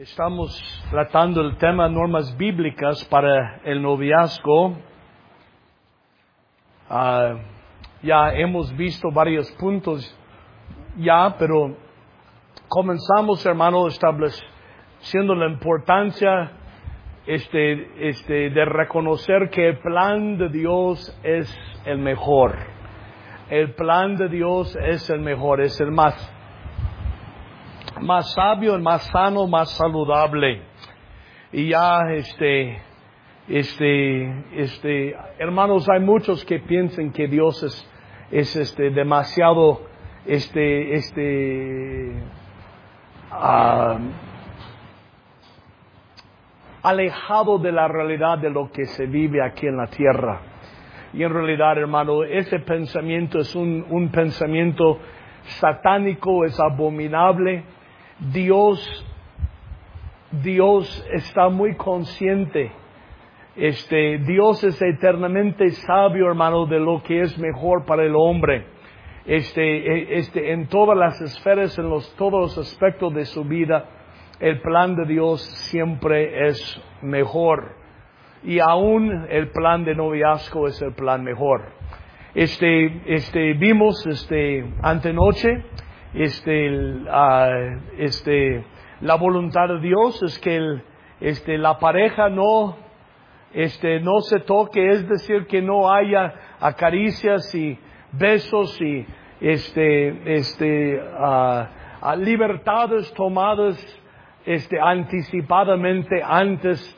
Estamos tratando el tema normas bíblicas para el noviazgo. Ya hemos visto varios puntos pero comenzamos, hermano, estableciendo la importancia de reconocer que el plan de Dios es el mejor. El plan de Dios es el mejor, es el más sabio, el más sano, más saludable. Y hermanos, hay muchos que piensan que Dios es demasiado alejado de la realidad de lo que se vive aquí en la tierra. Y en realidad, hermano, ese pensamiento es un pensamiento satánico, es abominable. Dios está muy consciente. Dios es eternamente sabio, hermano, de lo que es mejor para el hombre. En todas las esferas, en todos los aspectos de su vida, el plan de Dios siempre es mejor. Y aún el plan de noviazgo es el plan mejor. Vimos antenoche, la voluntad de Dios es que la pareja no se toque, es decir, que no haya acaricias y besos y libertades tomadas anticipadamente antes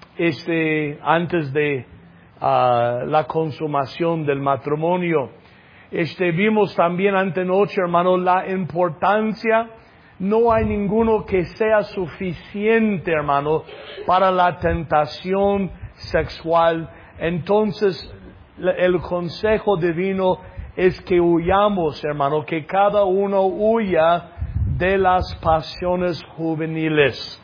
de la consumación del matrimonio. Vimos también antenoche, hermano, la importancia. No hay ninguno que sea suficiente, hermano, para la tentación sexual. Entonces, el consejo divino es que huyamos, hermano, que cada uno huya de las pasiones juveniles.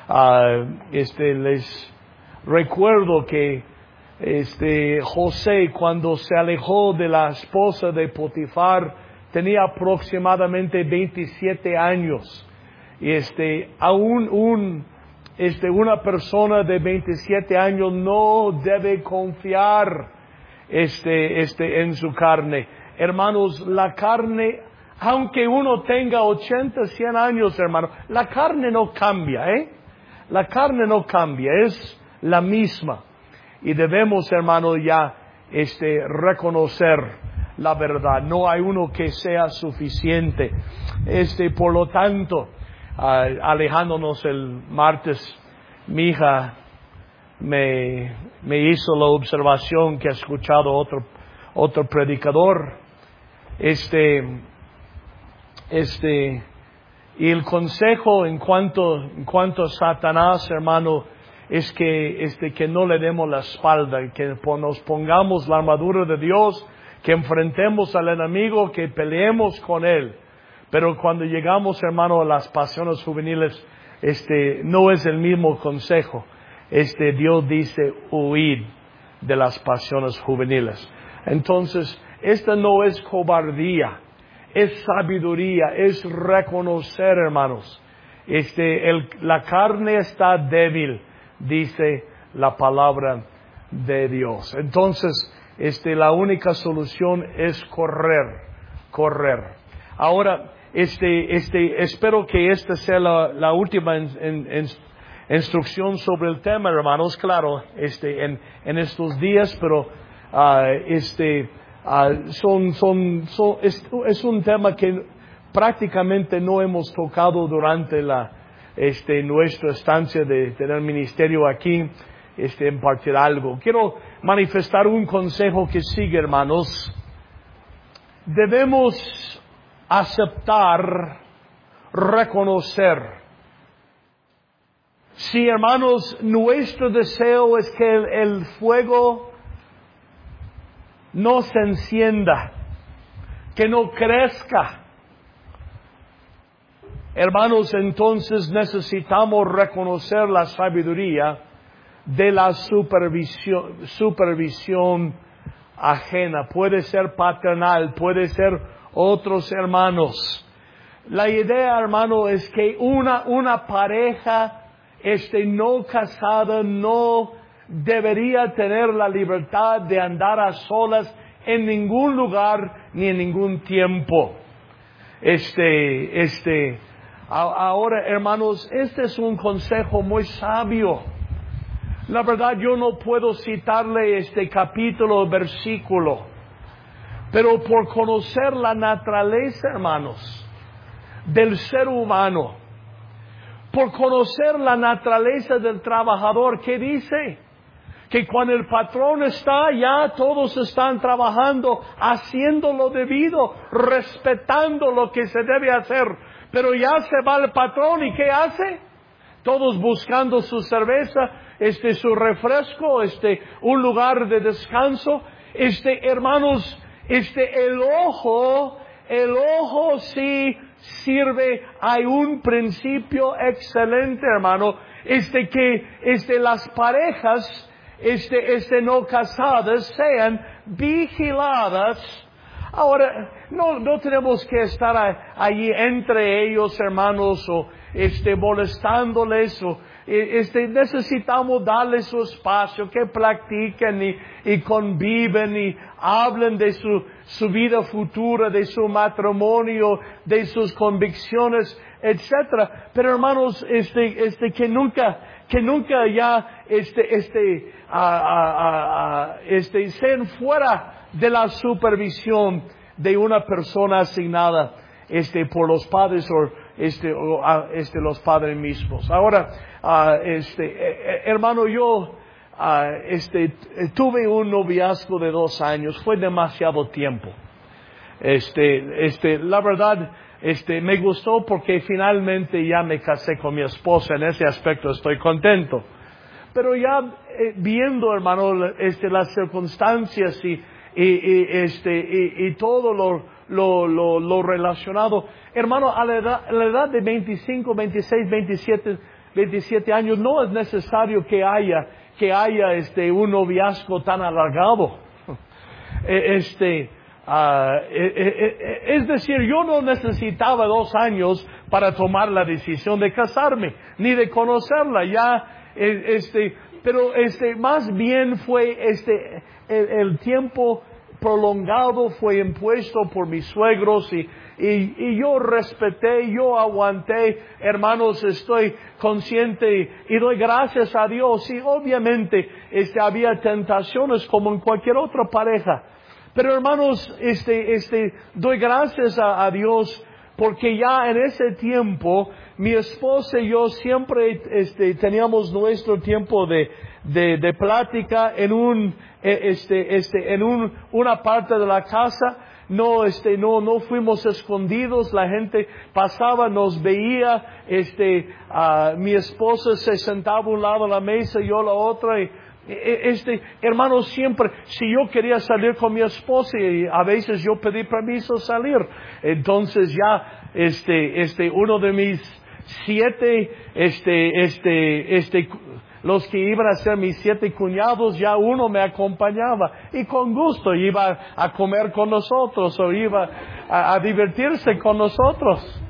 Les recuerdo que José, cuando se alejó de la esposa de Potifar, tenía aproximadamente 27 años. Y una persona de 27 años no debe confiar en su carne. Hermanos, la carne, aunque uno tenga 80, 100 años, hermano, la carne no cambia, La carne no cambia, es la misma. Y debemos, hermano, ya reconocer la verdad. No hay uno que sea suficiente. Por lo tanto, alejándonos el martes, mi hija me hizo la observación que ha escuchado otro predicador. Y el consejo en cuanto a Satanás, hermano, es que no le demos la espalda, que nos pongamos la armadura de Dios, que enfrentemos al enemigo, que peleemos con él. Pero cuando llegamos, hermano, a las pasiones juveniles, no es el mismo consejo. Dios dice huid de las pasiones juveniles. Entonces, esta no es cobardía, es sabiduría, es reconocer, hermanos. La carne está débil, dice la palabra de Dios. Entonces, la única solución es correr. Ahora, espero que esta sea la última instrucción sobre el tema, hermanos. Claro, en estos días, pero es un tema que prácticamente no hemos tocado durante nuestra estancia de tener ministerio aquí, impartir algo. Quiero manifestar un consejo que sigue, hermanos. Debemos aceptar, reconocer. Sí, hermanos, nuestro deseo es que el fuego no se encienda, que no crezca. Hermanos, entonces necesitamos reconocer la sabiduría de la supervisión ajena. Puede ser paternal, puede ser otros hermanos. La idea, hermano, es que una pareja no casada no debería tener la libertad de andar a solas en ningún lugar ni en ningún tiempo. Ahora, hermanos, este es un consejo muy sabio. La verdad, yo no puedo citarle este capítulo o versículo, pero por conocer la naturaleza, hermanos, del ser humano, por conocer la naturaleza del trabajador, ¿qué dice? Que cuando el patrón está, ya todos están trabajando, haciendo lo debido, respetando lo que se debe hacer. Pero ya se va el patrón, ¿y qué hace? Todos buscando su cerveza, su refresco, un lugar de descanso. Hermanos, el ojo sí sirve. Hay un principio excelente, hermano, que las parejas no casadas sean vigiladas. Ahora, no tenemos que estar allí entre ellos, hermanos, o molestándoles, o necesitamos darles su espacio, que practiquen y conviven y hablen de su vida futura, de su matrimonio, de sus convicciones, etcétera. Pero hermanos, que nunca ya sean fuera de la supervisión de una persona asignada por los padres o los padres mismos. Ahora, hermano, yo tuve un noviazgo de 2 años, fue demasiado tiempo. La verdad, me gustó porque finalmente ya me casé con mi esposa. En ese aspecto estoy contento. Pero ya viendo, hermano, las circunstancias y todo lo relacionado, hermano, a la edad de 25, 26, 27 años, no es necesario que haya un noviazgo tan alargado. Es decir, yo no necesitaba 2 años para tomar la decisión de casarme, ni de conocerla. Ya, pero más bien fue el tiempo prolongado fue impuesto por mis suegros y yo respeté, yo aguanté. Hermanos, estoy consciente y doy gracias a Dios. Y obviamente había tentaciones como en cualquier otra pareja. Pero hermanos, doy gracias a Dios porque ya en ese tiempo mi esposa y yo siempre teníamos nuestro tiempo de plática en una parte de la casa. No fuimos escondidos, la gente pasaba, nos veía, mi esposa se sentaba a un lado de la mesa y yo a la otra, y hermano, siempre, si yo quería salir con mi esposa, y a veces yo pedí permiso salir, entonces ya, uno de mis 7, los que iban a ser mis 7 cuñados, ya uno me acompañaba y con gusto iba a comer con nosotros o iba a divertirse con nosotros.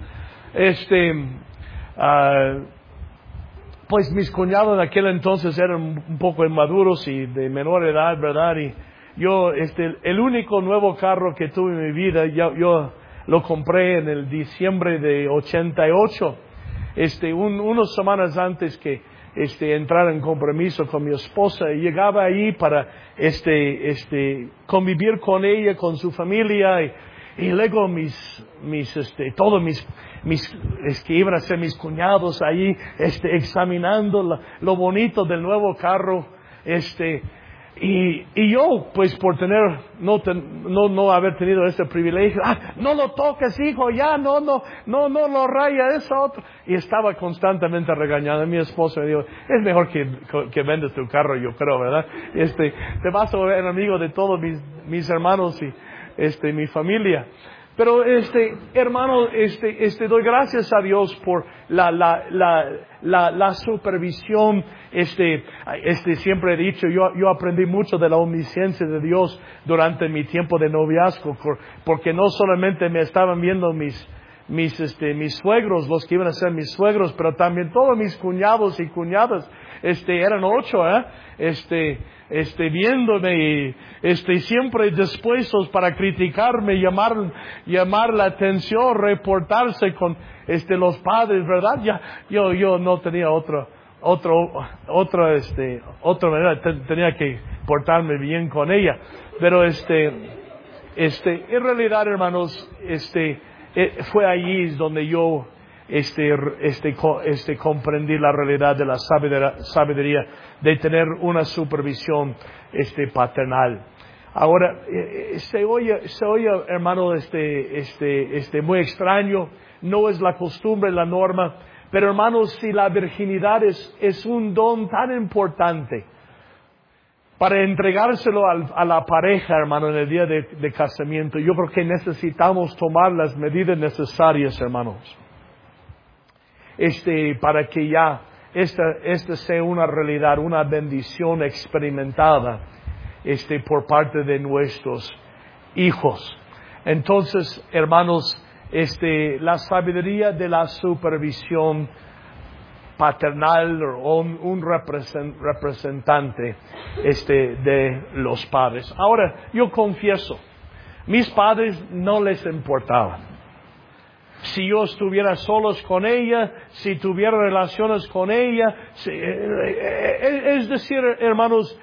Pues mis cuñados de aquel entonces eran un poco inmaduros y de menor edad, ¿verdad? Y yo, el único nuevo carro que tuve en mi vida, yo lo compré en el diciembre de 88, unas semanas antes que entrar en compromiso con mi esposa, y llegaba ahí para convivir con ella, con su familia, y luego todos mis que iban a ser mis cuñados ahí examinando lo bonito del nuevo carro, y yo, pues por no haber tenido ese privilegio, no lo toques, hijo, ya, no lo raya, eso otro. Y estaba constantemente regañando. Mi esposo me dijo, es mejor que vendas tu carro, yo creo, ¿verdad? Te vas a volver amigo de todos mis hermanos y mi familia. Pero hermano, doy gracias a Dios por la supervisión. Siempre he dicho, yo aprendí mucho de la omnisciencia de Dios durante mi tiempo de noviazgo, porque no solamente me estaban viendo mis mis suegros, los que iban a ser mis suegros, pero también todos mis cuñados y cuñadas, eran 8, viéndome y, siempre dispuestos para criticarme, llamar la atención, reportarse con, los padres, ¿verdad? Yo no tenía otra manera, tenía que portarme bien con ella, pero en realidad, hermanos, fue allí donde yo comprendí la realidad de la sabiduría de tener una supervisión paternal. Ahora se oye, hermano, muy extraño, no es la costumbre, la norma, pero hermanos, si la virginidad es un don tan importante para entregárselo a la pareja, hermano, en el día de casamiento, yo creo que necesitamos tomar las medidas necesarias, hermanos, para que ya esta sea una realidad, una bendición experimentada, por parte de nuestros hijos. Entonces, hermanos, la sabiduría de la supervisión paternal o un representante de los padres. Ahora, yo confieso, mis padres no les importaban. Si yo estuviera solos con ella, si tuviera relaciones con ella, es decir, hermanos,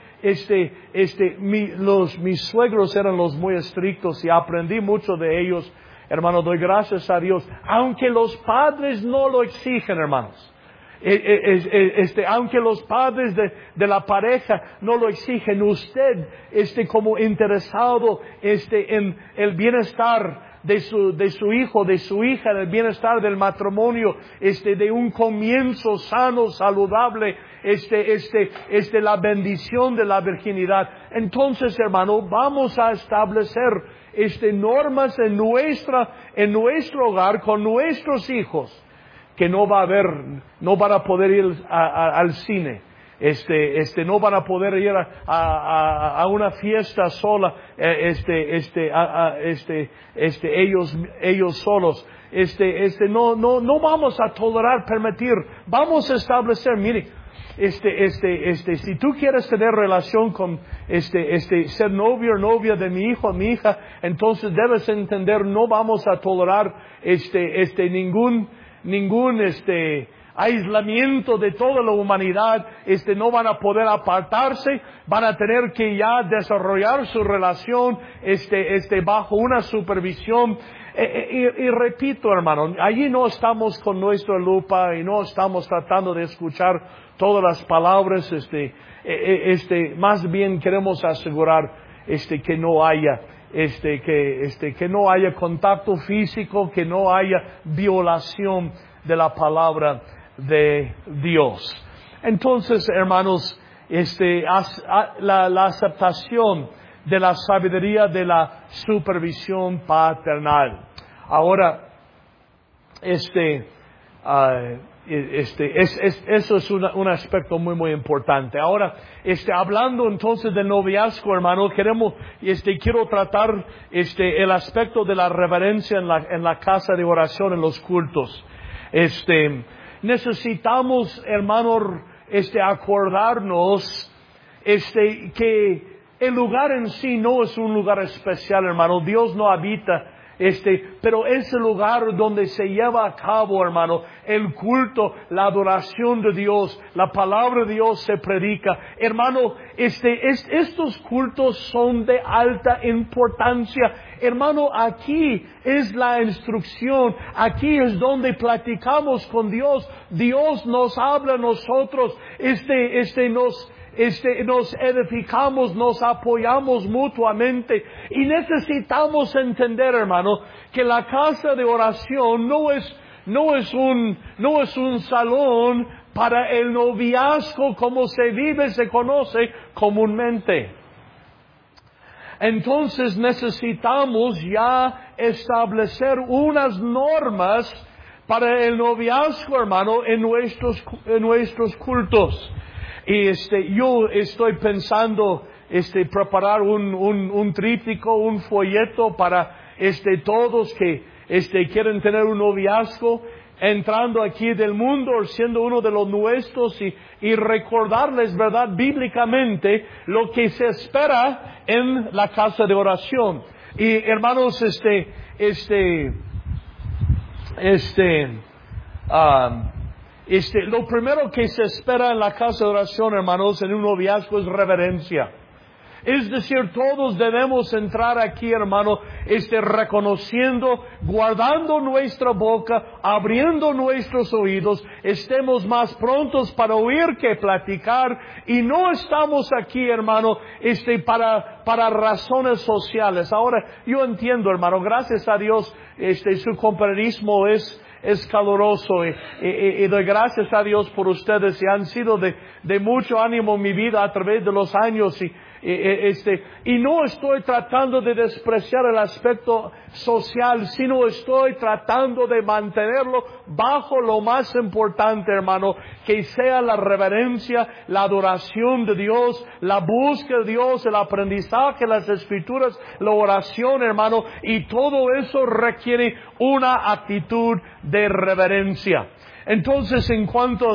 mis suegros eran los muy estrictos y aprendí mucho de ellos. Hermano, doy gracias a Dios, aunque los padres no lo exigen, hermanos. Aunque los padres de la pareja no lo exigen, usted, como interesado, en el bienestar de su hijo, de su hija, en el bienestar del matrimonio, de un comienzo sano, saludable, la bendición de la virginidad. Entonces, hermano, vamos a establecer, normas en nuestro hogar con nuestros hijos, que no van a poder ir al cine, no van a poder ir a una fiesta sola, ellos solos, no vamos a tolerar, permitir, vamos a establecer, mire, si tú quieres tener relación con, ser novio o novia de mi hijo o mi hija, entonces debes entender, no vamos a tolerar, ningún aislamiento de toda la humanidad, no van a poder apartarse, van a tener que ya desarrollar su relación, bajo una supervisión. Y repito, hermano, allí no estamos con nuestra lupa y no estamos tratando de escuchar todas las palabras, más bien queremos asegurar, que no haya, que no haya contacto físico, que no haya violación de la palabra de Dios. Entonces, hermanos, la aceptación de la sabiduría de la supervisión paternal. Ahora, eso es un aspecto muy, muy importante. Ahora, hablando entonces del noviazgo, hermano, quiero tratar, el aspecto de la reverencia en la casa de oración, en los cultos. Necesitamos, hermano, acordarnos, que el lugar en sí no es un lugar especial, hermano. Dios no habita, pero es el lugar donde se lleva a cabo, hermano, el culto, la adoración de Dios, la palabra de Dios se predica. Hermano, estos cultos son de alta importancia. Hermano, aquí es la instrucción, aquí es donde platicamos con Dios. Dios nos habla a nosotros, nos edificamos, nos apoyamos mutuamente y necesitamos entender, hermano, que la casa de oración no es un salón para el noviazgo como se vive, se conoce comúnmente. Entonces necesitamos ya establecer unas normas para el noviazgo, hermano, en nuestros cultos. Y yo estoy pensando preparar un tríptico, un folleto para todos que quieren tener un noviazgo, entrando aquí del mundo, siendo uno de los nuestros, y recordarles, ¿verdad?, bíblicamente lo que se espera en la casa de oración. Y hermanos, lo primero que se espera en la casa de oración, hermanos, en un noviazgo es reverencia. Es decir, todos debemos entrar aquí, hermano, reconociendo, guardando nuestra boca, abriendo nuestros oídos, estemos más prontos para oír que platicar, y no estamos aquí, hermano, para razones sociales. Ahora, yo entiendo, hermano, gracias a Dios, su compañerismo es caluroso, y doy gracias a Dios por ustedes, y han sido de mucho ánimo en mi vida a través de los años, y no estoy tratando de despreciar el aspecto social, sino estoy tratando de mantenerlo bajo lo más importante, hermano, que sea la reverencia, la adoración de Dios, la búsqueda de Dios, el aprendizaje, las escrituras, la oración, hermano, y todo eso requiere una actitud de reverencia. Entonces, en cuanto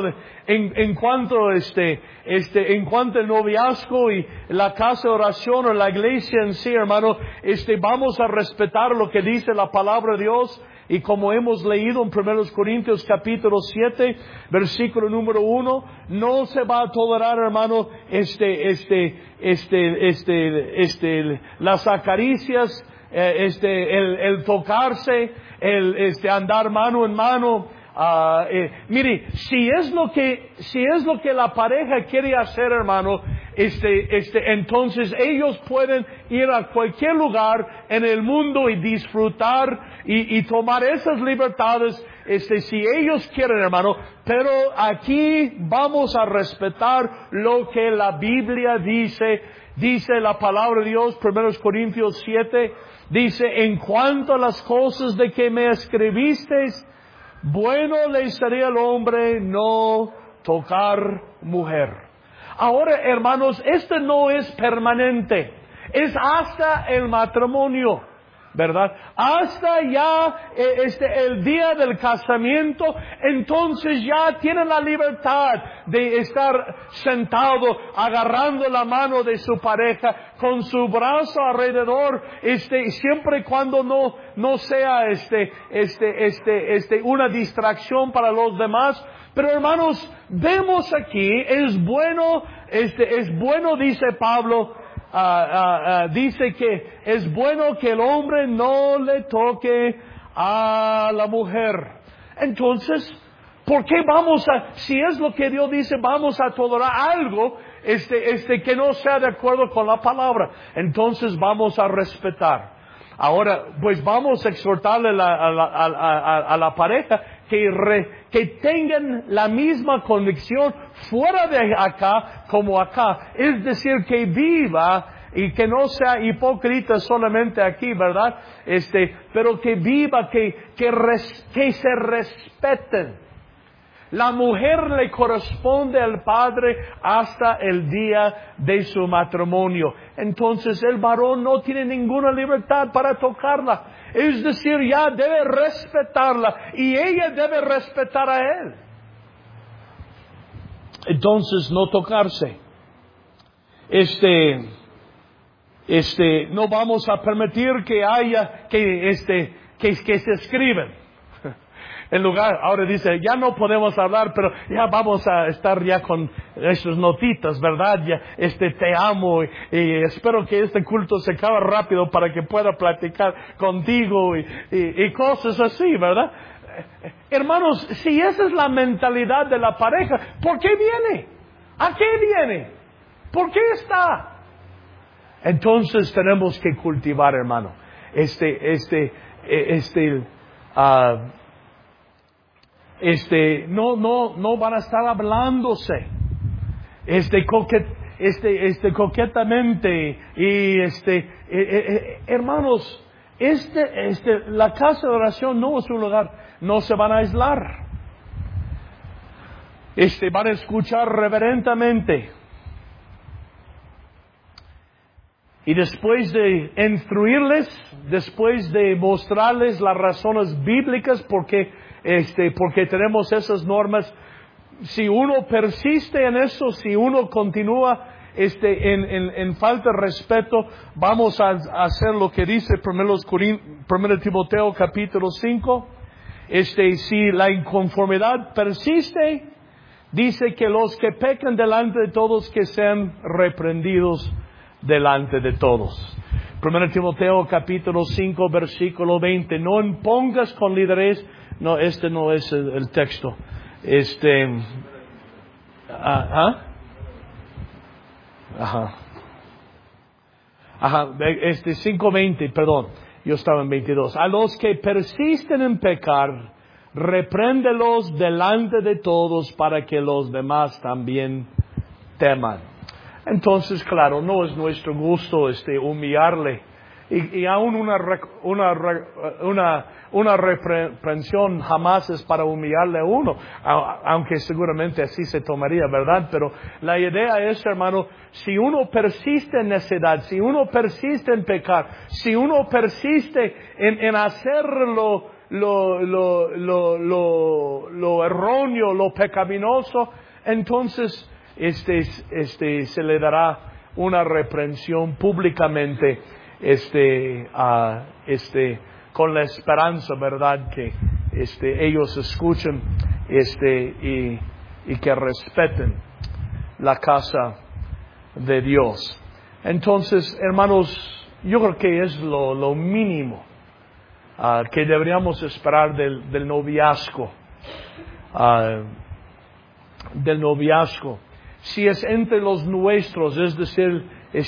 al noviazgo y la casa de oración o la iglesia en sí, hermano, vamos a respetar lo que dice la palabra de Dios. Y como hemos leído en 1 Corintios capítulo 7, versículo número 1, no se va a tolerar, hermano, las acaricias, el tocarse, el andar mano en mano. Mire, si es lo que la pareja quiere hacer, hermano, entonces ellos pueden ir a cualquier lugar en el mundo y disfrutar y tomar esas libertades, si ellos quieren, hermano. Pero aquí vamos a respetar lo que la Biblia dice. Dice la palabra de Dios, 1 Corintios 7, dice: en cuanto a las cosas de que me escribisteis, bueno le sería al hombre no tocar mujer. Ahora, hermanos, esto no es permanente, es hasta el matrimonio, ¿verdad? Hasta ya el día del casamiento, entonces ya tienen la libertad de estar sentado, agarrando la mano de su pareja, con su brazo alrededor, siempre y cuando no sea una distracción para los demás. Pero hermanos, vemos aquí, es bueno, dice Pablo, dice que es bueno que el hombre no le toque a la mujer. Entonces, ¿por qué si es lo que Dios dice, vamos a tolerar algo que no sea de acuerdo con la palabra? Entonces vamos a respetar. Ahora, pues vamos a exhortarle a la pareja que tengan la misma convicción fuera de acá como acá. Es decir, que viva y que no sea hipócrita solamente aquí, ¿verdad? Pero que viva, que se respeten. La mujer le corresponde al padre hasta el día de su matrimonio. Entonces el varón no tiene ninguna libertad para tocarla. Es decir, ya debe respetarla y ella debe respetar a él. Entonces no tocarse. No vamos a permitir que haya que se escriben. En lugar, ahora dice, ya no podemos hablar, pero ya vamos a estar ya con esas notitas, ¿verdad? Ya, te amo y espero que este culto se acabe rápido para que pueda platicar contigo y cosas así, ¿verdad? Hermanos, si esa es la mentalidad de la pareja, ¿por qué viene? ¿A qué viene? ¿Por qué está? Entonces tenemos que cultivar, hermano, no van a estar hablándose, coquetamente, y hermanos, la casa de oración no es un lugar, no se van a aislar, van a escuchar reverentemente. Y después de instruirles, después de mostrarles las razones bíblicas porque tenemos esas normas, si uno persiste en eso, si uno continúa en falta de respeto, vamos a hacer lo que dice 1 Timoteo capítulo 5. Si la inconformidad persiste, dice que los que pecan delante de todos que sean reprendidos delante de todos. 1 Timoteo capítulo 5 versículo 20. No impongas con liderés. No, no es el texto. Ajá. 5:20, perdón. Yo estaba en 22. A los que persisten en pecar, repréndelos delante de todos para que los demás también teman. Entonces, claro, no es nuestro gusto humillarle. Y aún una reprensión jamás es para humillarle a uno, aunque seguramente así se tomaría, ¿verdad? Pero la idea es, hermano, si uno persiste en necedad, si uno persiste en pecar, si uno persiste en hacer lo erróneo, lo pecaminoso, entonces se le dará una reprensión públicamente, con la esperanza, ¿verdad?, que ellos escuchen y que respeten la casa de Dios. Entonces, hermanos, yo creo que es lo mínimo que deberíamos esperar del noviazgo. Si es entre los nuestros, es decir,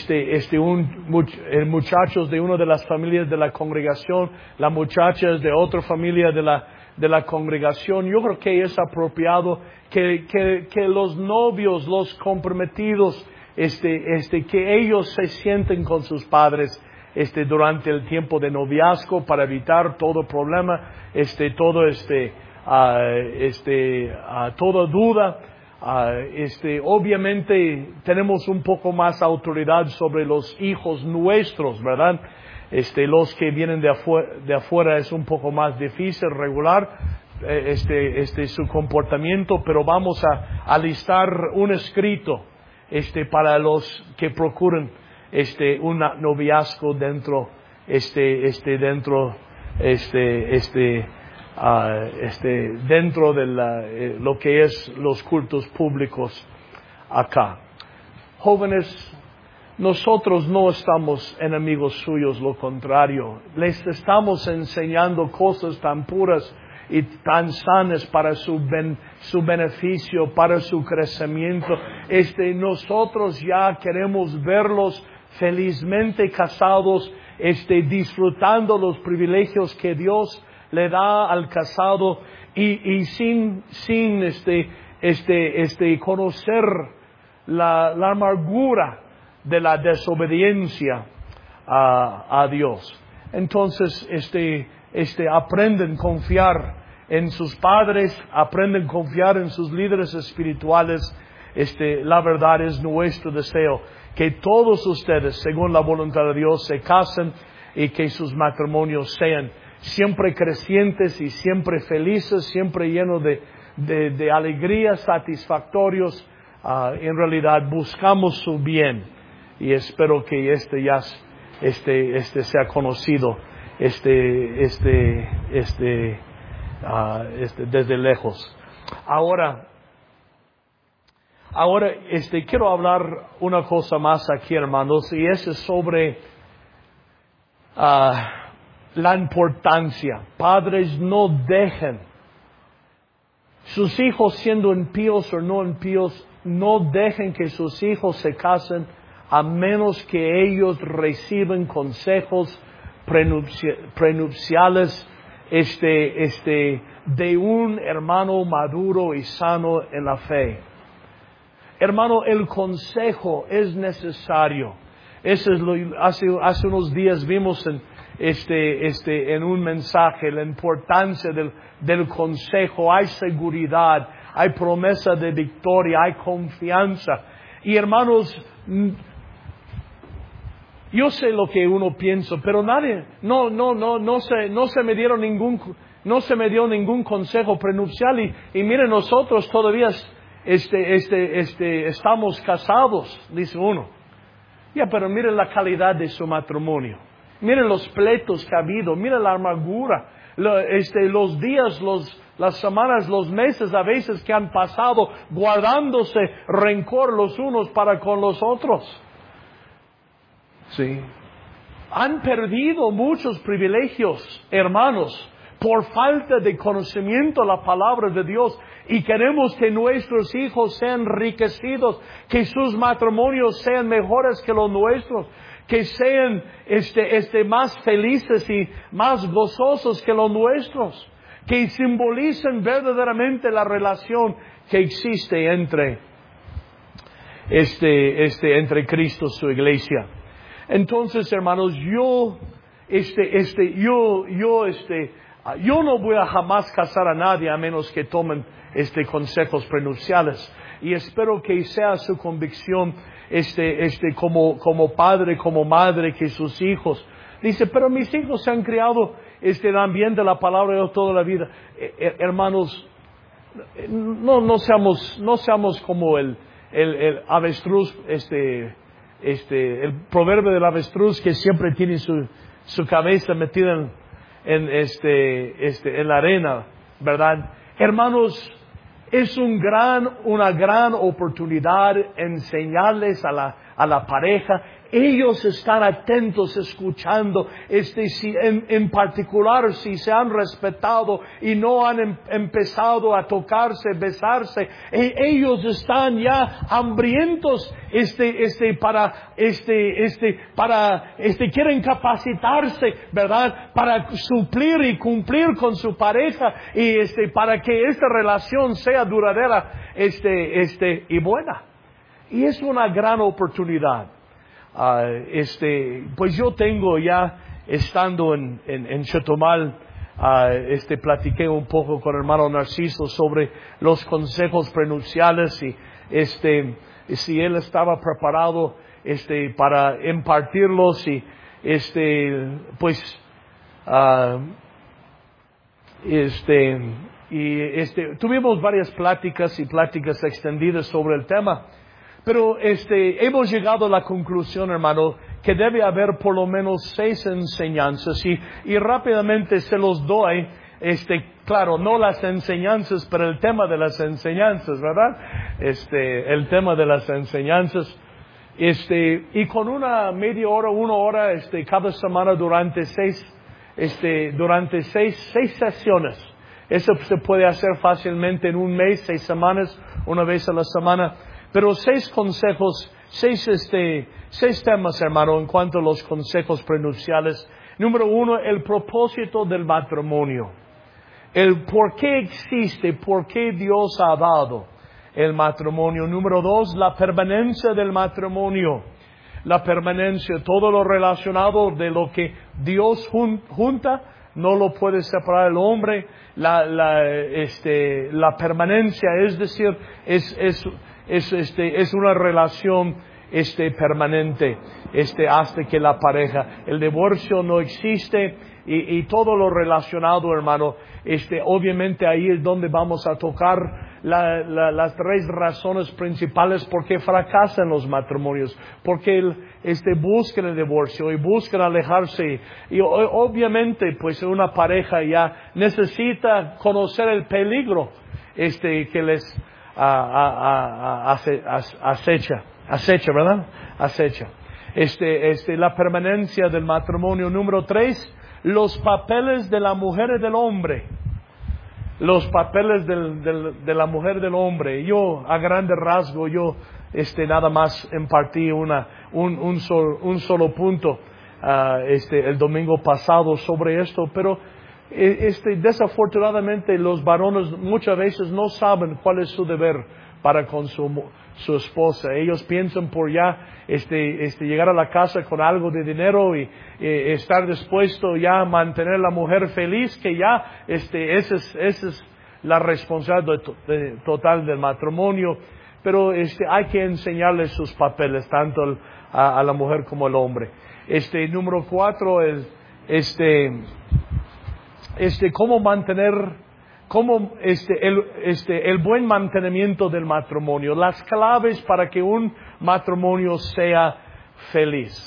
muchachos de una de las familias de la congregación, la muchacha es de otra familia de la congregación, yo creo que es apropiado que los novios, los comprometidos, que ellos se sienten con sus padres, durante el tiempo de noviazgo para evitar todo problema, toda duda. Obviamente tenemos un poco más autoridad sobre los hijos nuestros, ¿verdad? Los que vienen de afuera es un poco más difícil regular su comportamiento, pero vamos a alistar un escrito para los que procuran un noviazgo dentro dentro de lo que es los cultos públicos acá. Jóvenes, nosotros no estamos enemigos suyos, lo contrario, les estamos enseñando cosas tan puras y tan sanas para su beneficio, para su crecimiento. Nosotros ya queremos verlos felizmente casados, disfrutando los privilegios que Dios le da al casado y sin conocer la amargura de la desobediencia a Dios. Entonces, aprenden a confiar en sus padres, aprenden a confiar en sus líderes espirituales. La verdad es nuestro deseo que todos ustedes, según la voluntad de Dios, se casen y que sus matrimonios sean siempre crecientes y siempre felices, siempre llenos de alegría, satisfactorios. En realidad buscamos su bien y espero que sea conocido desde lejos. Ahora quiero hablar una cosa más aquí, hermanos, y eso es sobre la importancia. Padres, no dejen sus hijos, siendo impíos o no impíos, no dejen que sus hijos se casen a menos que ellos reciban consejos prenupciales de un hermano maduro y sano en la fe. Hermano, el consejo es necesario. Eso es hace unos días vimos en un mensaje la importancia del consejo. Hay seguridad, hay promesa de victoria, hay confianza. Y hermanos, Yo sé lo que uno piensa, pero nadie, no se me dio ningún consejo prenupcial y mire, nosotros todavía estamos casados, dice uno. Ya, pero mire la calidad de su matrimonio. Mire los pleitos que ha habido, mire la amargura, los días, las semanas, los meses a veces que han pasado guardándose rencor los unos para con los otros. Sí. Han perdido muchos privilegios, hermanos, por falta de conocimiento de la palabra de Dios. Y queremos que nuestros hijos sean enriquecidos, que sus matrimonios sean mejores que los nuestros, que sean más felices y más gozosos que los nuestros, que simbolicen verdaderamente la relación que existe entre Cristo y su iglesia. Entonces, hermanos, yo no voy a jamás casar a nadie a menos que tomen consejos prenupciales. Y espero que sea su convicción, como padre, como madre, que sus hijos. Dice, pero mis hijos se han criado, también de la palabra de Dios toda la vida. Hermanos, no seamos como el avestruz, el proverbio del avestruz que siempre tiene su cabeza metida en la arena, ¿verdad? Hermanos, es una gran oportunidad enseñarles a la pareja. Ellos están atentos, escuchando, en particular si se han respetado y no han empezado a tocarse, besarse. Ellos están ya hambrientos, quieren capacitarse, ¿verdad? Para suplir y cumplir con su pareja y para que esta relación sea duradera, y buena. Y es una gran oportunidad. Pues yo tengo ya, estando en Chetumal, platiqué un poco con el hermano Narciso sobre los consejos prenupciales y si él estaba preparado para impartirlos y tuvimos varias pláticas extendidas sobre el tema. Pero hemos llegado a la conclusión, hermano, que debe haber por lo menos 6 enseñanzas y rápidamente se los doy, claro, no las enseñanzas, pero el tema de las enseñanzas, ¿verdad? El tema de las enseñanzas, y con una media hora, 1 hora, cada semana durante 6 sesiones. Eso se puede hacer fácilmente en un mes, 6 semanas, una vez a la semana. Pero 6 consejos, 6 temas, hermano, en cuanto a los consejos prenupciales. Número 1, el propósito del matrimonio. El por qué existe, por qué Dios ha dado el matrimonio. Número 2, la permanencia del matrimonio. La permanencia, todo lo relacionado de lo que Dios junta, no lo puede separar el hombre. La permanencia, es decir, es una relación permanente hasta que la pareja, el divorcio no existe y todo lo relacionado, hermano, obviamente ahí es donde vamos a tocar las 3 razones principales por qué fracasan los matrimonios, porque buscan el divorcio y buscan alejarse y obviamente pues una pareja ya necesita conocer el peligro que les acecha, ¿verdad? Acecha. La permanencia del matrimonio. Número 3, los papeles de la mujer y del hombre. Los papeles de la mujer y del hombre. Yo, a grande rasgo, nada más impartí un solo punto, el domingo pasado sobre esto, pero desafortunadamente los varones muchas veces no saben cuál es su deber para con su esposa. Ellos piensan por ya llegar a la casa con algo de dinero y estar dispuesto ya a mantener a la mujer feliz, que ya esa es la responsabilidad total del matrimonio. pero hay que enseñarles sus papeles, tanto a la mujer como al hombre. Número 4 es, cómo mantener, el buen mantenimiento del matrimonio, las claves para que un matrimonio sea feliz.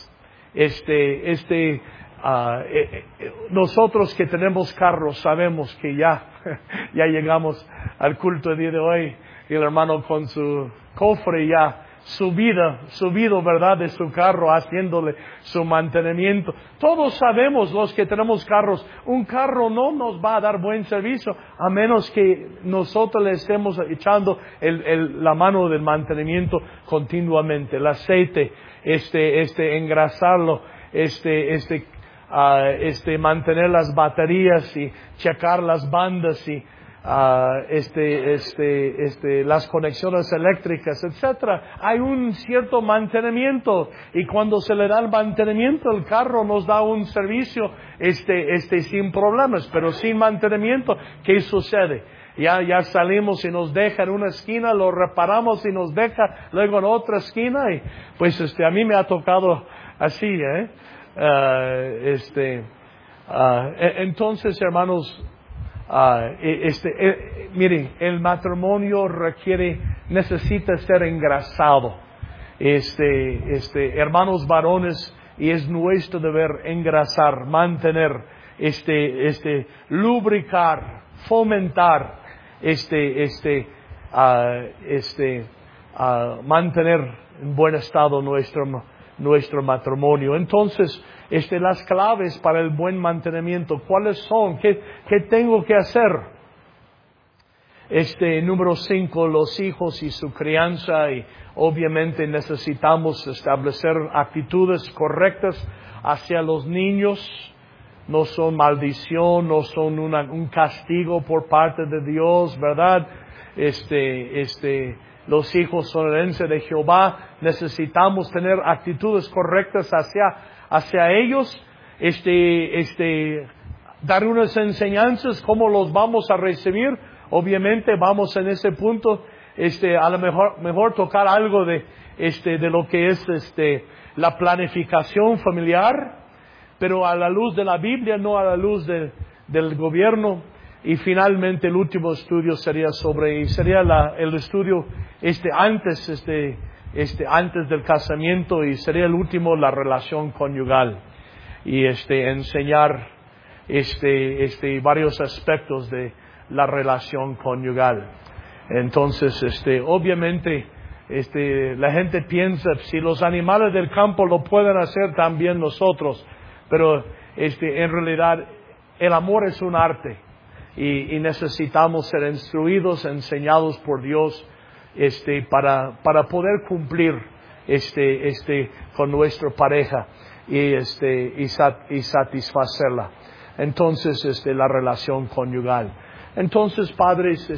Nosotros que tenemos carros sabemos que ya llegamos al culto del día de hoy y el hermano con su cofre ya subido, ¿verdad?, de su carro, haciéndole su mantenimiento. Todos sabemos, los que tenemos carros, un carro no nos va a dar buen servicio a menos que nosotros le estemos echando la mano del mantenimiento continuamente. El aceite, engrasarlo, mantener las baterías y checar las bandas y las conexiones eléctricas, etcétera. Hay un cierto mantenimiento y cuando se le da el mantenimiento, el carro nos da un servicio sin problemas, pero sin mantenimiento, ¿qué sucede? Ya salimos y nos deja en una esquina, lo reparamos y nos deja luego en otra esquina y pues a mí me ha tocado así, entonces, hermanos, miren, el matrimonio necesita ser engrasado. Hermanos varones, y es nuestro deber engrasar, mantener, lubricar, fomentar, mantener en buen estado nuestro matrimonio. Entonces, las claves para el buen mantenimiento, ¿cuáles son? ¿Qué tengo que hacer? Número 5, los hijos y su crianza, y obviamente necesitamos establecer actitudes correctas hacia los niños. No son maldición, no son un castigo por parte de Dios, ¿verdad? Los hijos son herencia de Jehová. Necesitamos tener actitudes correctas hacia ellos, dar unas enseñanzas, cómo los vamos a recibir. Obviamente vamos en ese punto, a lo mejor tocar algo de lo que es, la planificación familiar, pero a la luz de la Biblia, no a la luz del gobierno. Y finalmente el último estudio sería el estudio, antes del casamiento, y sería el último, la relación conyugal, y enseñar varios aspectos de la relación conyugal. Entonces, obviamente, la gente piensa, si los animales del campo lo pueden hacer, también nosotros, pero en realidad el amor es un arte, y necesitamos ser instruidos, enseñados por Dios, para poder cumplir con nuestra pareja y satisfacerla. Entonces, la relación conyugal. Entonces, padres,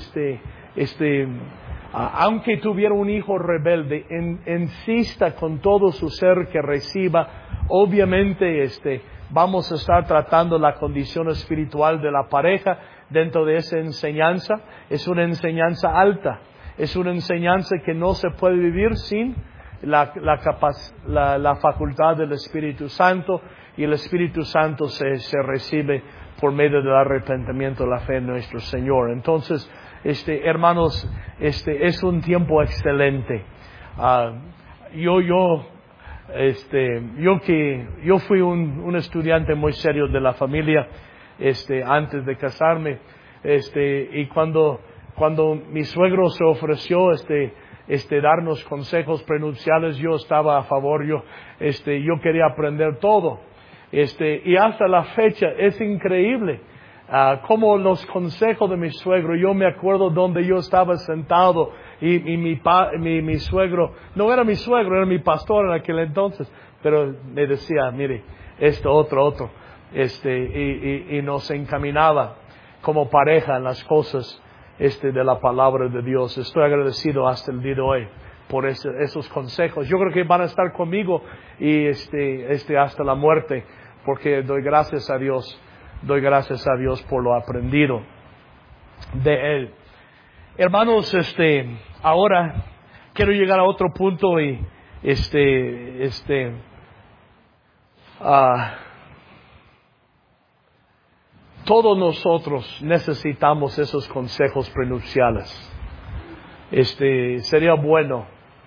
aunque tuviera un hijo rebelde, insista con todo su ser que reciba. Obviamente, vamos a estar tratando la condición espiritual de la pareja dentro de esa enseñanza. Es una enseñanza alta. Es una enseñanza que no se puede vivir sin la facultad del Espíritu Santo, y el Espíritu Santo se recibe por medio del arrepentimiento de la fe en nuestro Señor. Entonces, hermanos, es un tiempo excelente. Yo fui un estudiante muy serio de la familia, antes de casarme, y cuando mi suegro se ofreció, darnos consejos prenupciales, yo estaba a favor. Yo quería aprender todo. Y hasta la fecha es increíble, como los consejos de mi suegro. Yo me acuerdo donde yo estaba sentado y mi suegro, no era mi suegro, era mi pastor en aquel entonces, pero me decía, mire, esto, otro, y nos encaminaba como pareja en las cosas de la palabra de Dios. Estoy agradecido hasta el día de hoy por esos consejos. Yo creo que van a estar conmigo y hasta la muerte, porque doy gracias a Dios por lo aprendido de Él. Hermanos, ahora quiero llegar a otro punto y todos nosotros necesitamos esos consejos prenupciales. Sería bueno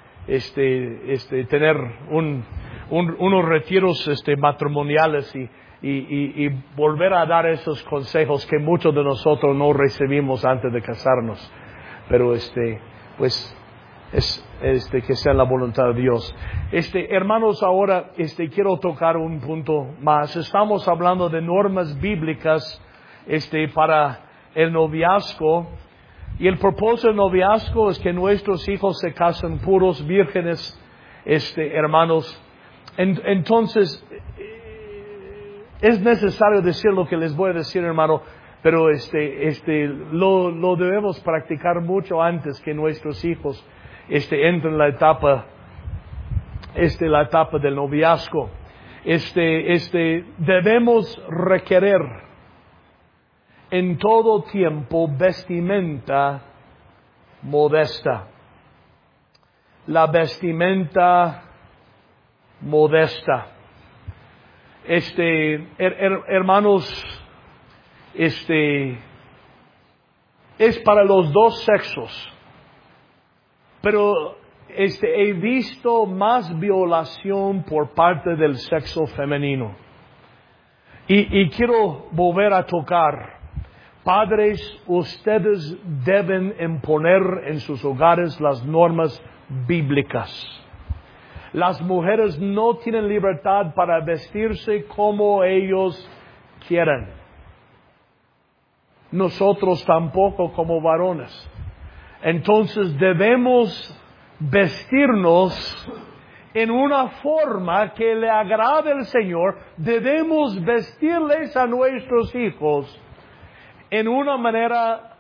tener unos retiros matrimoniales y volver a dar esos consejos que muchos de nosotros no recibimos antes de casarnos. Pero pues que sea la voluntad de Dios. Hermanos, ahora quiero tocar un punto más. Estamos hablando de normas bíblicas para el noviazgo, y el propósito del noviazgo es que nuestros hijos se casen puros, vírgenes, hermanos. Entonces es necesario decir lo que les voy a decir, hermano, pero lo debemos practicar mucho antes que nuestros hijos entren en la etapa del noviazgo. Debemos requerir en todo tiempo vestimenta modesta. La vestimenta modesta. Hermanos, es para los dos sexos. Pero he visto más violación por parte del sexo femenino. Y quiero volver a tocar. Padres, ustedes deben imponer en sus hogares las normas bíblicas. Las mujeres no tienen libertad para vestirse como ellos quieran. Nosotros tampoco como varones. Entonces debemos vestirnos en una forma que le agrade al Señor. Debemos vestirles a nuestros hijos en una manera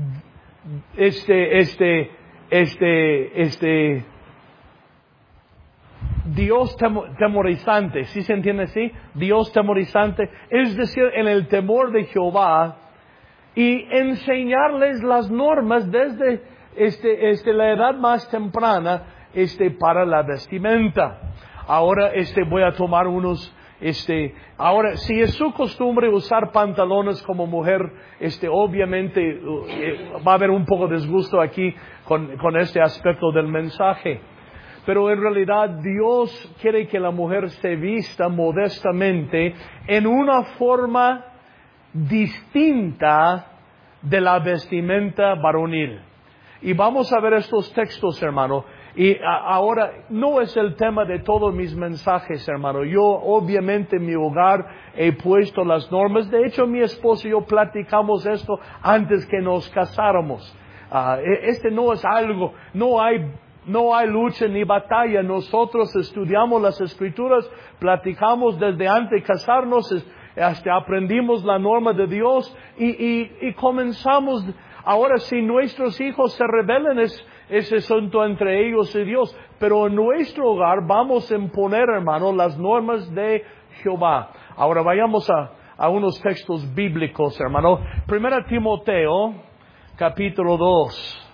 Dios temorizante. ¿Sí se entiende así? Dios temorizante, es decir, en el temor de Jehová, y enseñarles las normas desde la edad más temprana para la vestimenta. Ahora voy a tomar unos ahora, si es su costumbre usar pantalones como mujer, obviamente va a haber un poco de disgusto aquí con este aspecto del mensaje. Pero en realidad Dios quiere que la mujer se vista modestamente en una forma distinta de la vestimenta varonil. Y vamos a ver estos textos, hermano. Y ahora no es el tema de todos mis mensajes, hermano. Yo obviamente en mi hogar he puesto las normas. De hecho, mi esposo y yo platicamos esto antes que nos casáramos. No es algo, no hay lucha ni batalla. Nosotros estudiamos las Escrituras, platicamos desde antes de casarnos, hasta aprendimos la norma de Dios y comenzamos. Ahora, si nuestros hijos se rebelen, es asunto entre ellos y Dios. Pero en nuestro hogar vamos a imponer, hermano, las normas de Jehová. Ahora vayamos a unos textos bíblicos, hermano. 1 Timoteo, capítulo 2.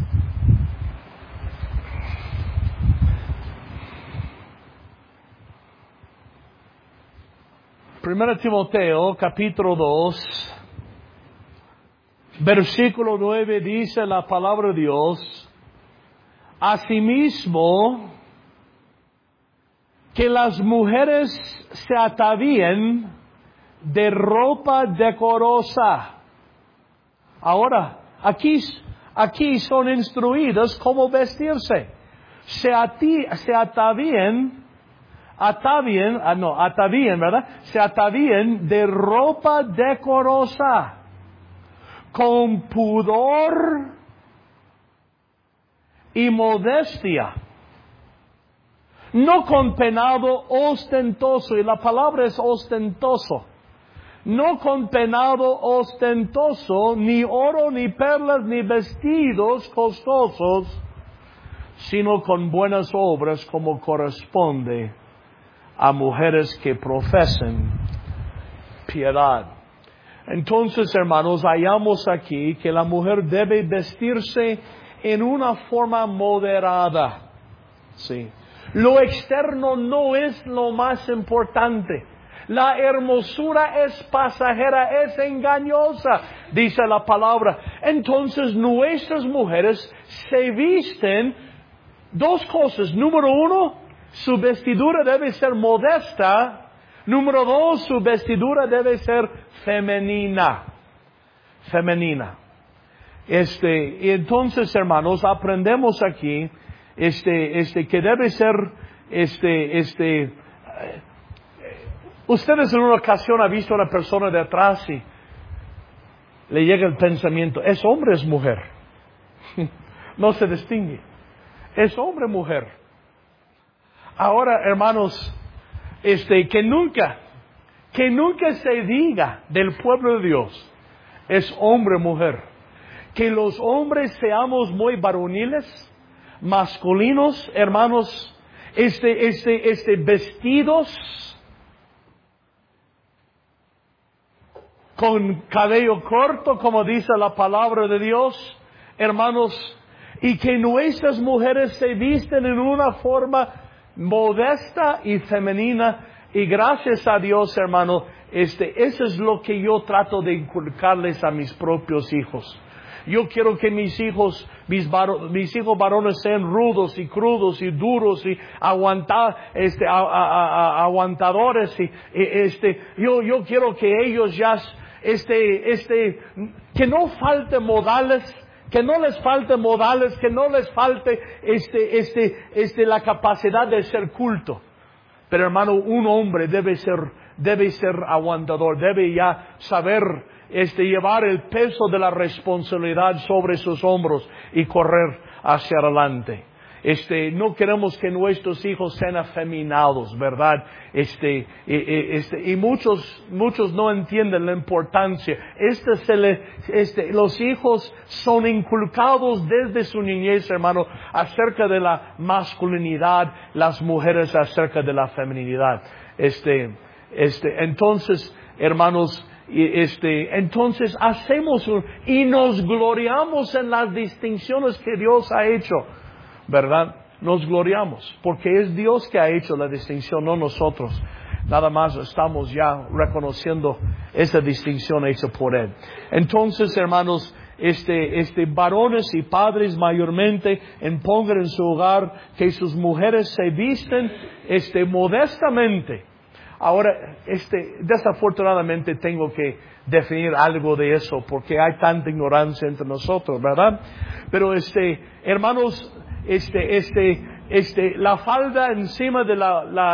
1 Timoteo, capítulo 2. Versículo 9 dice la palabra de Dios: asimismo, que las mujeres se atavíen de ropa decorosa. Ahora, aquí son instruidas cómo vestirse. Se atavíen, ¿verdad? Se atavíen de ropa decorosa, con pudor y modestia, no con peinado ostentoso, y la palabra es ostentoso, no con peinado ostentoso, ni oro, ni perlas, ni vestidos costosos, sino con buenas obras, como corresponde a mujeres que profesen piedad. Entonces, hermanos, hallamos aquí que la mujer debe vestirse en una forma moderada. Sí. Lo externo no es lo más importante. La hermosura es pasajera, es engañosa, dice la palabra. Entonces nuestras mujeres se visten dos cosas. Número uno, su vestidura debe ser modesta. Número dos, su vestidura debe ser femenina. Femenina. Y entonces, hermanos, aprendemos aquí, que debe ser, ustedes en una ocasión han visto a una persona de atrás y le llega el pensamiento, ¿es hombre o es mujer? No se distingue. ¿Es hombre o mujer? Ahora, hermanos, que nunca se diga del pueblo de Dios, es hombre o mujer. Que los hombres seamos muy varoniles, masculinos, hermanos, vestidos con cabello corto, como dice la palabra de Dios, hermanos, y que nuestras mujeres se visten en una forma modesta y femenina, y gracias a Dios, hermano, eso es lo que yo trato de inculcarles a mis propios hijos. Yo quiero que mis hijos varones sean rudos y crudos y duros y aguantadores yo quiero que ellos ya que no falte modales, que no les falte modales, que no les falte la capacidad de ser culto. Pero hermano, un hombre debe ser aguantador, debe ya saber llevar el peso de la responsabilidad sobre sus hombros y correr hacia adelante. No queremos que nuestros hijos sean afeminados, ¿verdad? Y muchos no entienden la importancia. Los hijos son inculcados desde su niñez, hermano, acerca de la masculinidad, las mujeres acerca de la feminidad. Entonces, hermanos, entonces hacemos y nos gloriamos en las distinciones que Dios ha hecho, ¿verdad? Nos gloriamos, porque es Dios que ha hecho la distinción, no nosotros. Nada más estamos ya reconociendo esa distinción hecha por Él. Entonces, hermanos, varones y padres mayormente pongan en su hogar que sus mujeres se visten, modestamente. Ahora, desafortunadamente tengo que definir algo de eso, porque hay tanta ignorancia entre nosotros, ¿verdad? Pero, hermanos, la falda encima de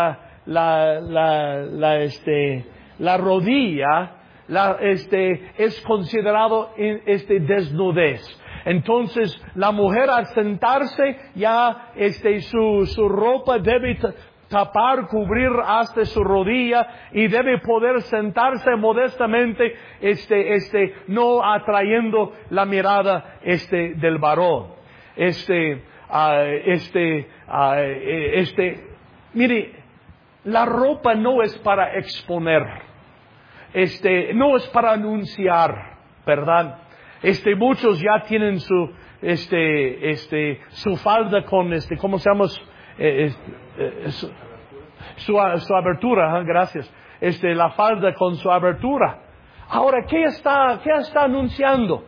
la rodilla, es considerado, desnudez. Entonces, la mujer al sentarse, ya, su ropa debe cubrir hasta su rodilla y debe poder sentarse modestamente, no atrayendo la mirada, del varón. Mire, la ropa no es para exponer, no es para anunciar, ¿verdad? Muchos ya tienen su falda con ¿cómo se llama? Su abertura, gracias. La falda con su abertura. Ahora, ¿qué está anunciando?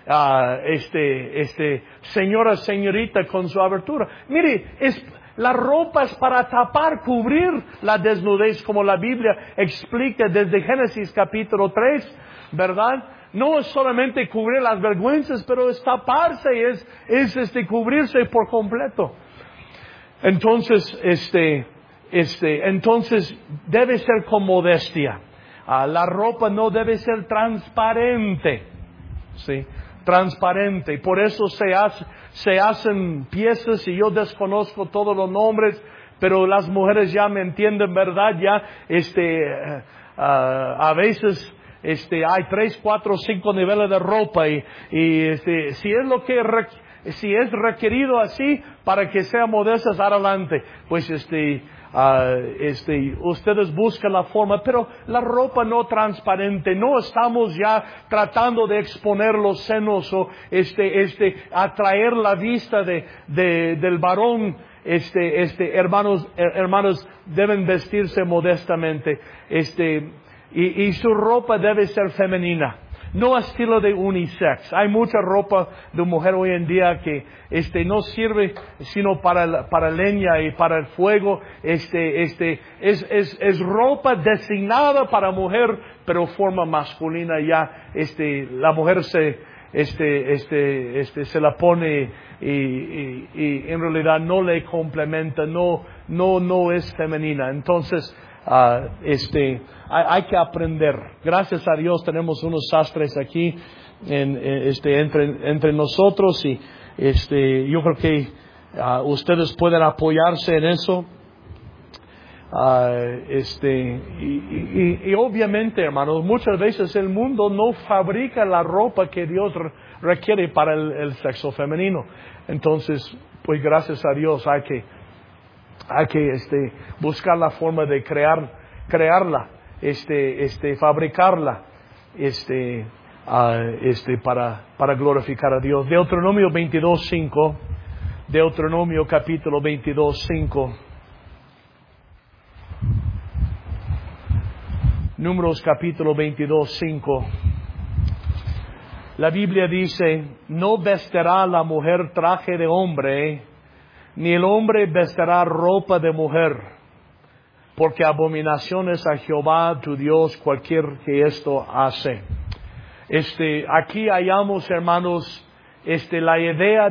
Señorita con su abertura. Mire, la ropa es para tapar, cubrir la desnudez, como la Biblia explica desde Génesis capítulo 3, ¿verdad? No es solamente cubrir las vergüenzas, pero es taparse, es cubrirse por completo. Entonces, entonces debe ser con modestia. La ropa no debe ser transparente, ¿sí? Transparente. Y por eso se hacen piezas, y yo desconozco todos los nombres, pero las mujeres ya me entienden, ¿verdad? Ya, a veces, hay 3, 4, 5 niveles de ropa y si es lo que si es requerido así para que sean modestas, adelante. Pues ustedes buscan la forma, pero la ropa no transparente, no estamos ya tratando de exponer los senos o atraer la vista del varón. Hermanos deben vestirse modestamente, y su ropa debe ser femenina. No estilo de unisex. Hay mucha ropa de mujer hoy en día que no sirve sino para leña y para el fuego. Es ropa designada para mujer, pero forma masculina ya. La mujer se la pone y en realidad no le complementa, no es femenina. Entonces, hay que aprender. Gracias a Dios tenemos unos sastres aquí entre nosotros y yo creo que ustedes pueden apoyarse en eso. Y obviamente, hermanos, muchas veces el mundo no fabrica la ropa que Dios requiere para el sexo femenino. Entonces, pues gracias a Dios hay que buscar la forma de crearla, fabricarla, para glorificar a Dios. Deuteronomio 22:5, Deuteronomio capítulo 22:5. Números capítulo 22:5. La Biblia dice: no vestirá la mujer traje de hombre, ni el hombre vestirá ropa de mujer, porque abominación es a Jehová tu Dios cualquier que esto hace. Aquí hallamos, hermanos, la idea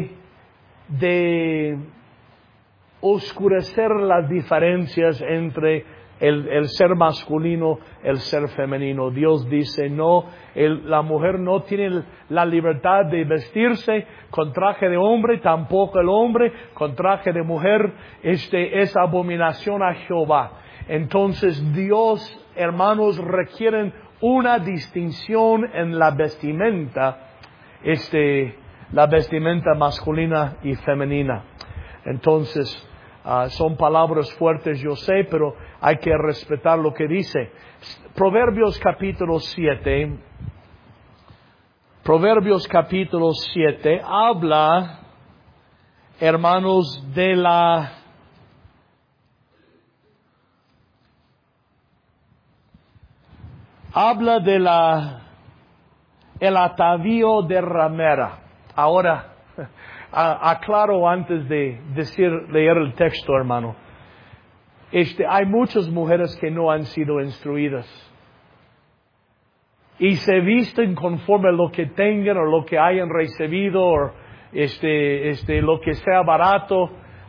de oscurecer las diferencias entre el ser masculino, el ser femenino. Dios dice, no, la mujer no tiene la libertad de vestirse con traje de hombre, tampoco el hombre con traje de mujer. Es abominación a Jehová. Entonces Dios, hermanos, requieren una distinción en la vestimenta, la vestimenta masculina y femenina. Entonces, son palabras fuertes, yo sé, pero hay que respetar lo que dice. Proverbios capítulo 7. Proverbios capítulo 7 habla, hermanos, habla de el atavío de ramera. Ahora, aclaro antes de leer el texto, hermano. Hay muchas mujeres que no han sido instruidas y se visten conforme a lo que tengan o lo que hayan recibido o lo que sea barato,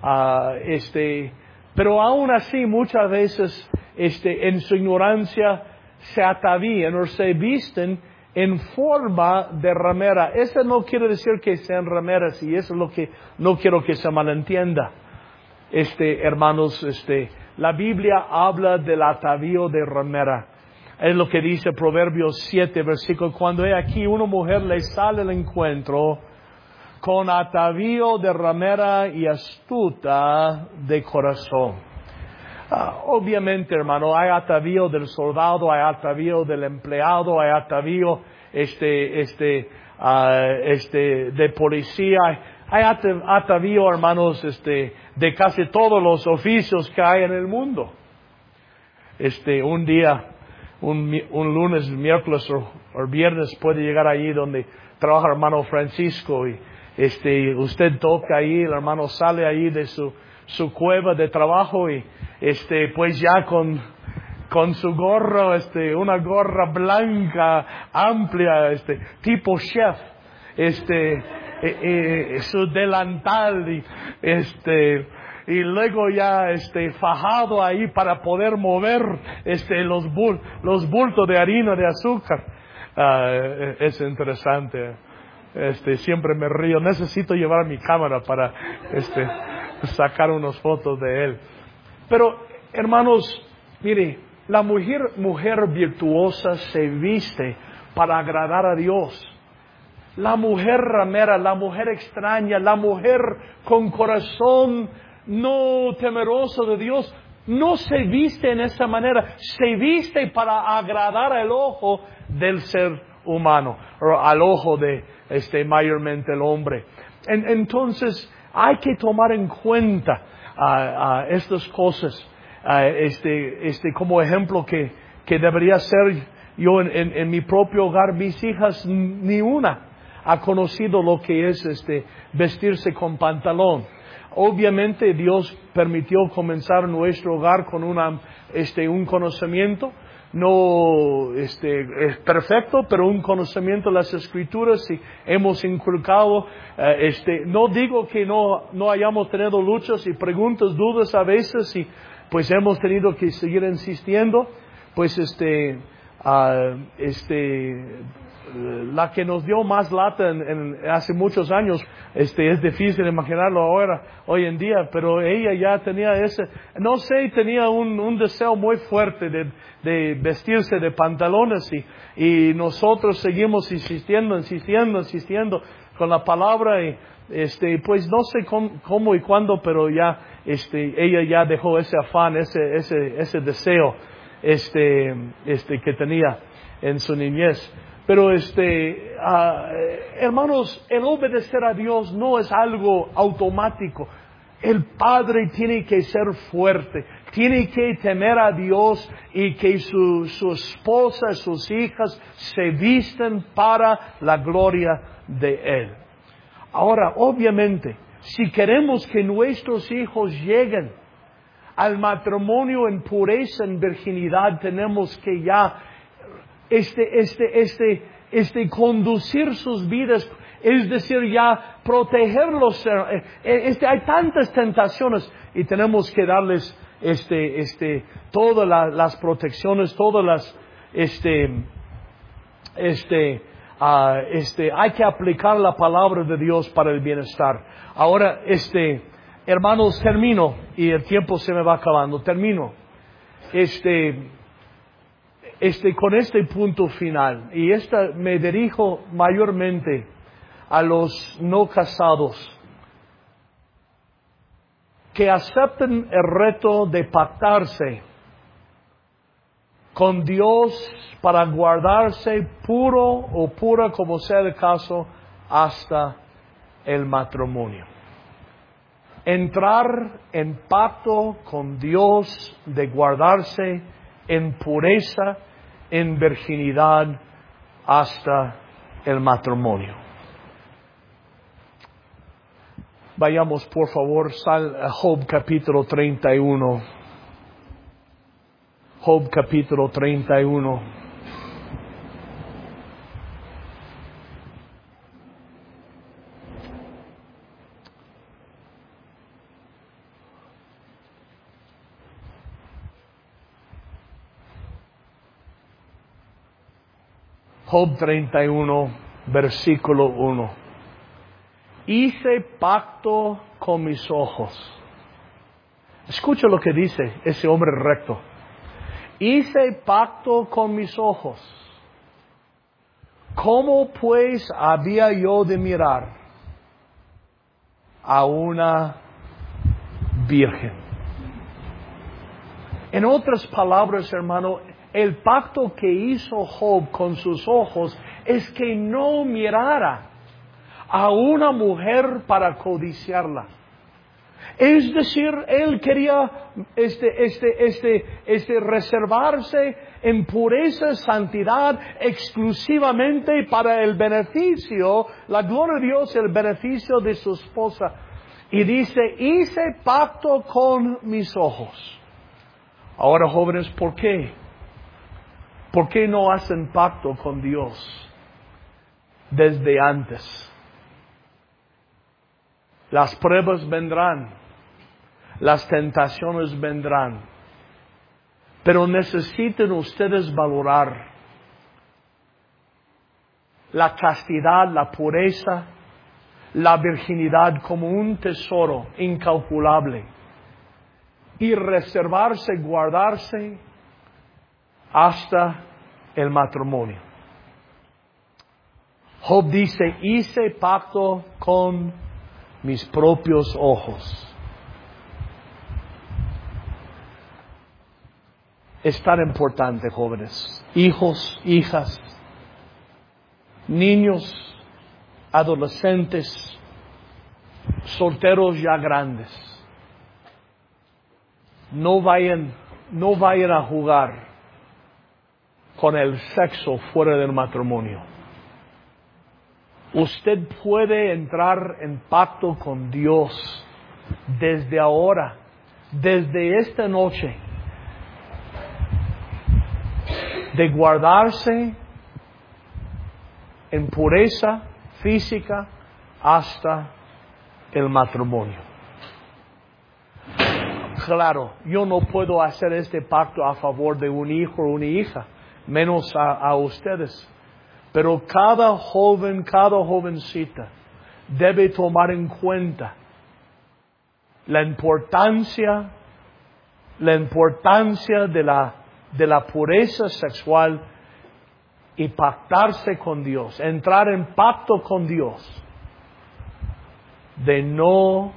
pero aún así muchas veces en su ignorancia se atavían o se visten en forma de ramera. Eso no quiere decir que sean rameras, y eso es lo que no quiero que se malentienda. Hermanos, la Biblia habla del atavío de ramera. Es lo que dice Proverbios 7, versículo: cuando he aquí una mujer le sale al encuentro con atavío de ramera y astuta de corazón. Obviamente, hermano, hay atavío del soldado, hay atavío del empleado, hay atavío de policía, hay atavío, hermanos, de casi todos los oficios que hay en el mundo. Un día, un lunes, miércoles o viernes puede llegar allí donde trabaja el hermano Francisco y usted toca ahí, el hermano sale ahí de su cueva de trabajo y pues ya con su gorro, una gorra blanca, amplia, tipo chef, su delantal y luego ya fajado ahí para poder mover los bultos de harina de azúcar. Es interesante. Siempre me río. Necesito llevar mi cámara para sacar unas fotos de él. Pero, hermanos, mire, la mujer virtuosa se viste para agradar a Dios. la mujer ramera, la mujer extraña, la mujer con corazón no temeroso de Dios, no se viste en esa manera, se viste para agradar al ojo del ser humano, o al ojo de mayormente el hombre. Entonces hay que tomar en cuenta estas cosas, como ejemplo que debería ser yo en mi propio hogar. Mis hijas ni una ha conocido lo que es vestirse con pantalón. Obviamente Dios permitió comenzar nuestro hogar con un conocimiento, no es perfecto, pero un conocimiento de las Escrituras, y hemos inculcado, no digo que no hayamos tenido luchas y preguntas, dudas a veces, y pues hemos tenido que seguir insistiendo, pues la que nos dio más lata hace muchos años, es difícil imaginarlo hoy en día, pero ella ya tenía tenía un deseo muy fuerte de vestirse de pantalones, y nosotros seguimos insistiendo con la palabra, y pues no sé cómo y cuándo, pero ya ella ya dejó ese afán, ese deseo que tenía en su niñez. Pero hermanos, el obedecer a Dios no es algo automático. El padre tiene que ser fuerte, tiene que temer a Dios, y que su esposa, sus hijas se visten para la gloria de Él. Ahora, obviamente, si queremos que nuestros hijos lleguen al matrimonio en pureza, en virginidad, tenemos que ya conducir sus vidas, es decir, ya protegerlos. Hay tantas tentaciones, y tenemos que darles todas las protecciones, todas las hay que aplicar la palabra de Dios para el bienestar. Ahora, hermanos, termino, y el tiempo se me va acabando. Termino con este punto final, y me dirijo mayormente a los no casados, que acepten el reto de pactarse con Dios para guardarse puro o pura, como sea el caso, hasta el matrimonio. Entrar en pacto con Dios de guardarse en pureza, en virginidad, hasta el matrimonio. Vayamos por favor a Job capítulo 31. Job capítulo 31. Job 31, versículo 1. Hice pacto con mis ojos. Escucha lo que dice ese hombre recto. Hice pacto con mis ojos. ¿Cómo pues había yo de mirar a una virgen? En otras palabras, hermano, el pacto que hizo Job con sus ojos es que no mirara a una mujer para codiciarla. Es decir, él quería reservarse en pureza, santidad, exclusivamente para el beneficio, la gloria de Dios, el beneficio de su esposa. Y dice, hice pacto con mis ojos. Ahora, jóvenes, ¿por qué? ¿Por qué no hacen pacto con Dios desde antes? Las pruebas vendrán, las tentaciones vendrán, pero necesitan ustedes valorar la castidad, la pureza, la virginidad como un tesoro incalculable, y reservarse, guardarse hasta el matrimonio. Job dice, hice pacto con mis propios ojos. Es tan importante, jóvenes, hijos, hijas, niños, adolescentes, solteros ya grandes. No vayan a jugar con el sexo fuera del matrimonio. Usted puede entrar en pacto con Dios desde ahora, desde esta noche, de guardarse en pureza física hasta el matrimonio. Claro, yo no puedo hacer este pacto a favor de un hijo o una hija, menos a ustedes. Pero cada joven, cada jovencita debe tomar en cuenta la importancia de la pureza sexual y pactarse con Dios, entrar en pacto con Dios, de no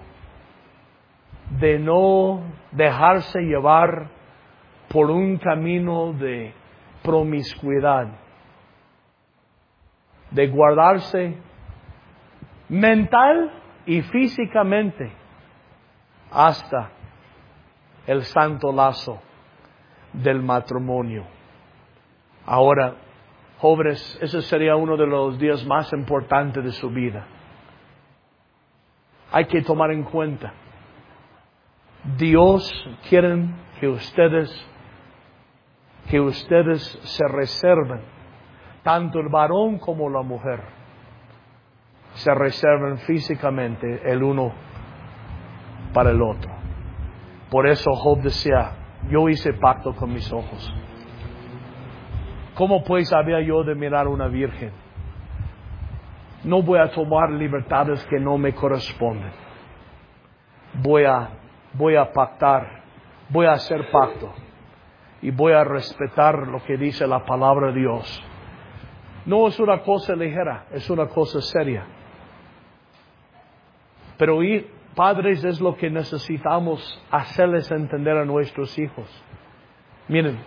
dejarse llevar por un camino de promiscuidad, de guardarse mental y físicamente hasta el santo lazo del matrimonio. Ahora, jóvenes, ese sería uno de los días más importantes de su vida. Hay que tomar en cuenta, Dios quiere que ustedes se reserven, tanto el varón como la mujer, se reserven físicamente el uno para el otro. Por eso Job decía, yo hice pacto con mis ojos. ¿Cómo pues había yo de mirar a una virgen? No voy a tomar libertades que no me corresponden. Voy a pactar, voy a hacer pacto y voy a respetar lo que dice la palabra de Dios. No es una cosa ligera, es una cosa seria. Pero padres, es lo que necesitamos hacerles entender a nuestros hijos. Miren,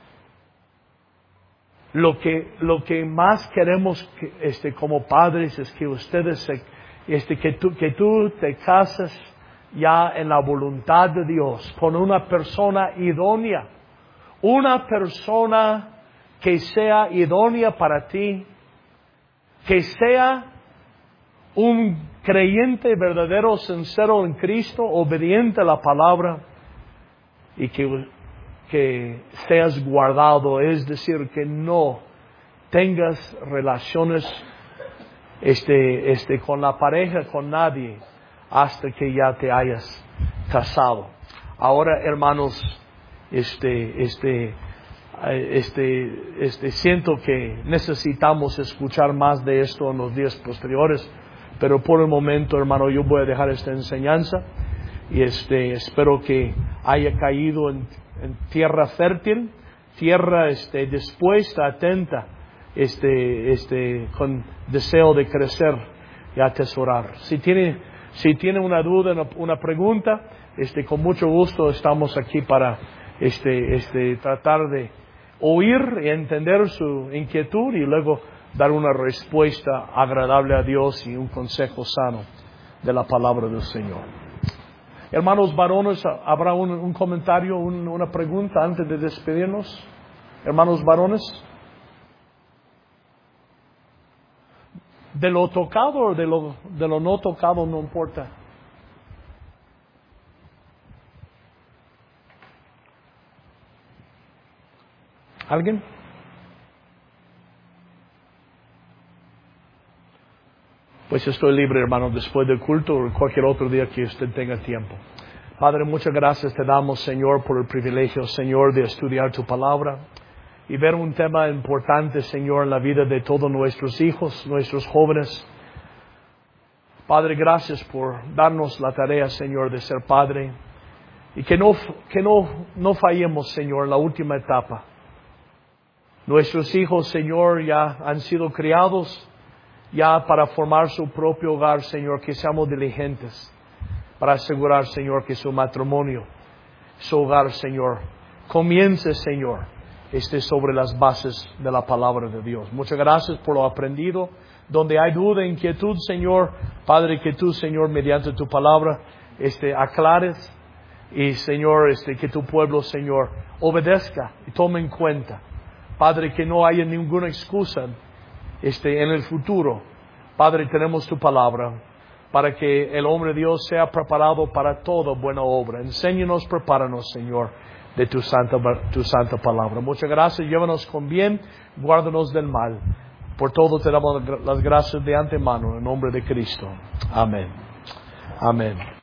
lo que más queremos como padres es que ustedes que tú te cases ya en la voluntad de Dios con una persona idónea, una persona que sea idónea para ti, que sea un creyente verdadero, sincero en Cristo, obediente a la palabra, y que seas guardado, es decir, que no tengas relaciones con la pareja, con nadie, hasta que ya te hayas casado. Ahora, hermanos, siento que necesitamos escuchar más de esto en los días posteriores, pero por el momento, hermano, yo voy a dejar esta enseñanza y espero que haya caído en tierra fértil, tierra dispuesta, atenta, con deseo de crecer y atesorar. Si tiene una duda, una pregunta, con mucho gusto estamos aquí para tratar de oír y entender su inquietud y luego dar una respuesta agradable a Dios y un consejo sano de la palabra del Señor. Hermanos varones, ¿habrá un comentario, una pregunta antes de despedirnos? Hermanos varones, de lo tocado o de lo no tocado no importa. ¿Alguien? Pues estoy libre, hermano, después del culto o cualquier otro día que usted tenga tiempo. Padre, muchas gracias te damos, Señor, por el privilegio, Señor, de estudiar tu palabra y ver un tema importante, Señor, en la vida de todos nuestros hijos, nuestros jóvenes. Padre, gracias por darnos la tarea, Señor, de ser padre y que no fallemos, Señor, en la última etapa. Nuestros hijos, Señor, ya han sido criados ya para formar su propio hogar, Señor, que seamos diligentes para asegurar, Señor, que su matrimonio, su hogar, Señor, comience, Señor, sobre las bases de la palabra de Dios. Muchas gracias por lo aprendido. Donde hay duda, inquietud, Señor, Padre, que tú, Señor, mediante tu palabra, aclares. Y, Señor, que tu pueblo, Señor, obedezca y tome en cuenta. Padre, que no haya ninguna excusa, en el futuro. Padre, tenemos tu palabra para que el hombre de Dios sea preparado para toda buena obra. Enséñanos, prepáranos, Señor, de tu santa palabra. Muchas gracias. Llévanos con bien, guárdanos del mal. Por todo te damos las gracias de antemano, en nombre de Cristo. Amén. Amén.